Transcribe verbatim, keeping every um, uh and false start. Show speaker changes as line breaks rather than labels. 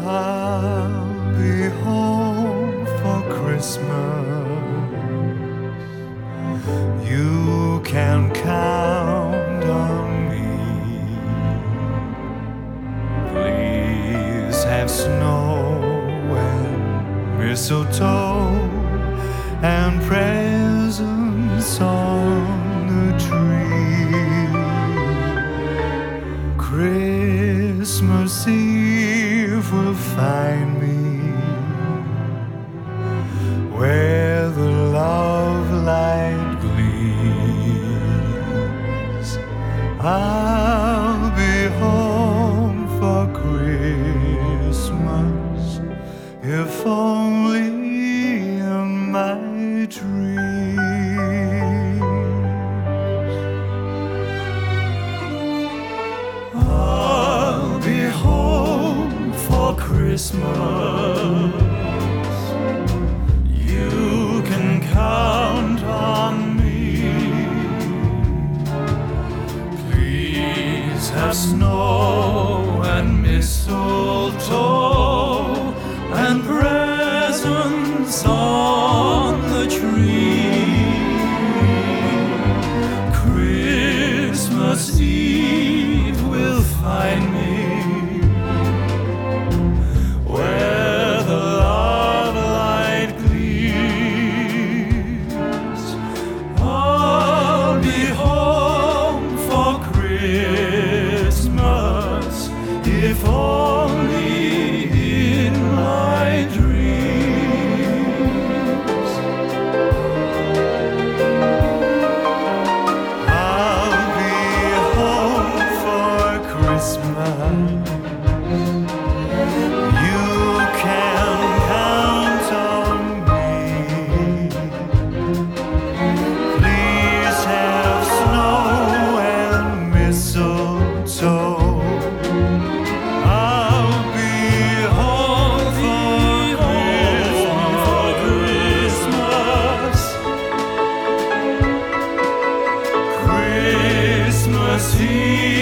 I'll be home for Christmas. You can count on me. Please have snow and mistletoe and presents on the tree. Christmas Eve will find me where the love light gleams. I'll be home for Christmas, if only in my dreams. I'll be home for Christmas. You can count on me. Please have snow and mistletoe and presents on the tree. Christmas Eve will find me where the love light gleams. I'll be home for Christmas, if only in my dreams. I'll be home for Christmas. You can count on me. Please have snow and mistletoe. I'll be home for Christmas. Christmas Eve.